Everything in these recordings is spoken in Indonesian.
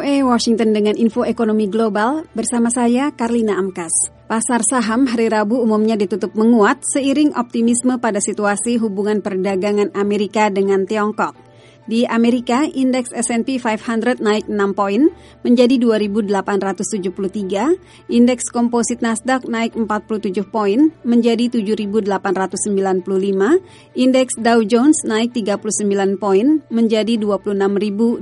VOA Washington dengan info ekonomi global bersama saya Karlina Amkas. Pasar saham hari Rabu umumnya ditutup menguat seiring optimisme pada situasi hubungan perdagangan Amerika dengan Tiongkok. Di Amerika, indeks S&P 500 naik 6 poin menjadi 2.873, indeks komposit Nasdaq naik 47 poin menjadi 7.895, indeks Dow Jones naik 39 poin menjadi 26.218.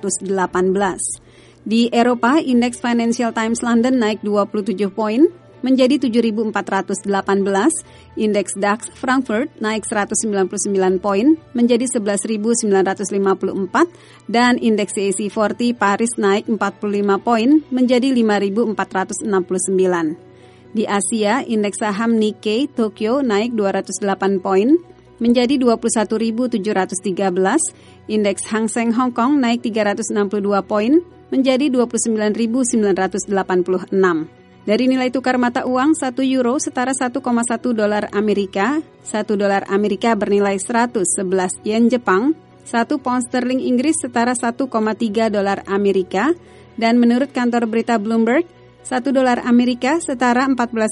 Di Eropa, indeks Financial Times London naik 27 poin menjadi 7.418, indeks DAX Frankfurt naik 199 poin menjadi 11.954, dan indeks CAC 40 Paris naik 45 poin menjadi 5.469. Di Asia, indeks saham Nikkei Tokyo naik 208 poin menjadi 21.713, indeks Hang Seng Hong Kong naik 362 poin menjadi 29.986. Dari nilai tukar mata uang, 1 euro setara 1,1 dolar Amerika, 1 dolar Amerika bernilai 111 yen Jepang, 1 pound sterling Inggris setara 1,3 dolar Amerika, dan menurut kantor berita Bloomberg, 1 dolar Amerika setara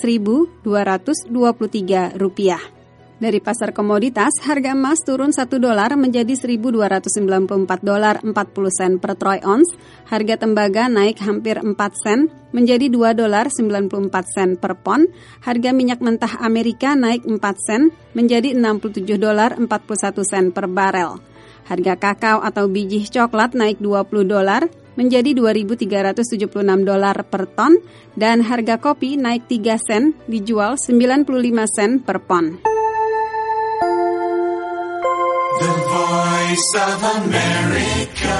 14.223 rupiah. Dari pasar komoditas, harga emas turun 1 dolar menjadi 1.294 dolar 40 sen per troy ounce. Harga tembaga naik hampir 4 sen menjadi 2 dolar 94 sen per pon. Harga minyak mentah Amerika naik 4 sen menjadi 67 dolar 41 sen per barel. Harga kakao atau biji coklat naik 20 dolar menjadi 2.376 dolar per ton. Dan harga kopi naik 3 sen dijual 95 sen per pon. The Voice of America.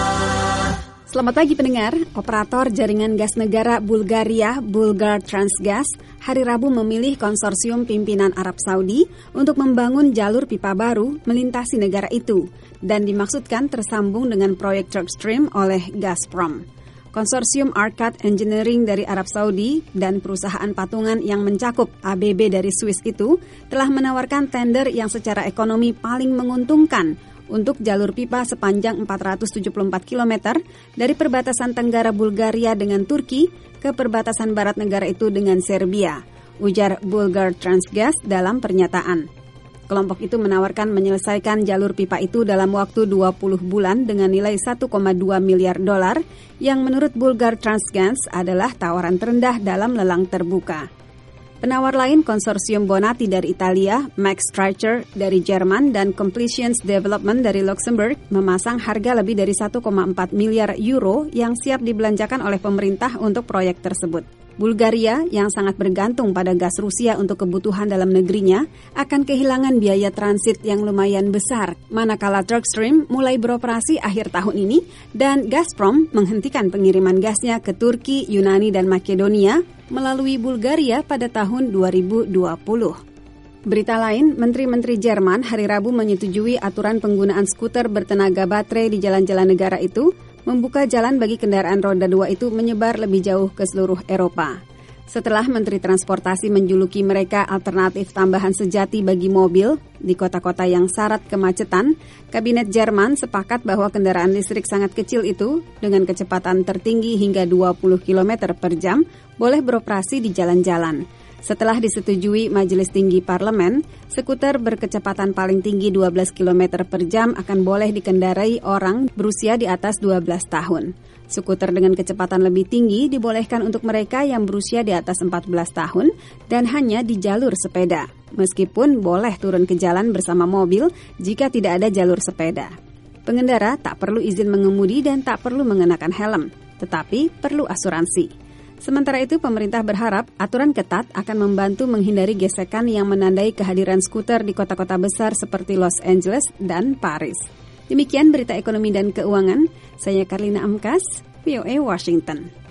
Selamat pagi pendengar. Operator jaringan gas negara Bulgaria, Bulgartransgas, hari Rabu memilih konsorsium pimpinan Arab Saudi untuk membangun jalur pipa baru melintasi negara itu dan dimaksudkan tersambung dengan proyek TurkStream oleh Gazprom. Konsorsium Arcad Engineering dari Arab Saudi dan perusahaan patungan yang mencakup ABB dari Swiss itu telah menawarkan tender yang secara ekonomi paling menguntungkan untuk jalur pipa sepanjang 474 km dari perbatasan tenggara Bulgaria dengan Turki ke perbatasan barat negara itu dengan Serbia, ujar Bulgartransgas dalam pernyataan. Kelompok itu menawarkan menyelesaikan jalur pipa itu dalam waktu 20 bulan dengan nilai 1,2 miliar dolar yang menurut Bulgartransgas adalah tawaran terendah dalam lelang terbuka. Penawar lain konsorsium Bonatti dari Italia, Max Streicher dari Jerman, dan Completions Development dari Luxembourg memasang harga lebih dari 1,4 miliar euro yang siap dibelanjakan oleh pemerintah untuk proyek tersebut. Bulgaria yang sangat bergantung pada gas Rusia untuk kebutuhan dalam negerinya akan kehilangan biaya transit yang lumayan besar manakala TurkStream mulai beroperasi akhir tahun ini dan Gazprom menghentikan pengiriman gasnya ke Turki, Yunani, dan Makedonia melalui Bulgaria pada tahun 2020. Berita lain, Menteri-Menteri Jerman hari Rabu menyetujui aturan penggunaan skuter bertenaga baterai di jalan-jalan negara itu membuka jalan bagi kendaraan roda 2 itu menyebar lebih jauh ke seluruh Eropa. Setelah Menteri Transportasi menjuluki mereka alternatif tambahan sejati bagi mobil di kota-kota yang syarat kemacetan, Kabinet Jerman sepakat bahwa kendaraan listrik sangat kecil itu dengan kecepatan tertinggi hingga 20 km per jam boleh beroperasi di jalan-jalan. Setelah disetujui Majelis Tinggi Parlemen, skuter berkecepatan paling tinggi 12 km per jam akan boleh dikendarai orang berusia di atas 12 tahun. Skuter dengan kecepatan lebih tinggi dibolehkan untuk mereka yang berusia di atas 14 tahun dan hanya di jalur sepeda, meskipun boleh turun ke jalan bersama mobil jika tidak ada jalur sepeda. Pengendara tak perlu izin mengemudi dan tak perlu mengenakan helm, tetapi perlu asuransi. Sementara itu, pemerintah berharap aturan ketat akan membantu menghindari gesekan yang menandai kehadiran skuter di kota-kota besar seperti Los Angeles dan Paris. Demikian berita ekonomi dan keuangan. Saya Karlina Amkas, VOA Washington.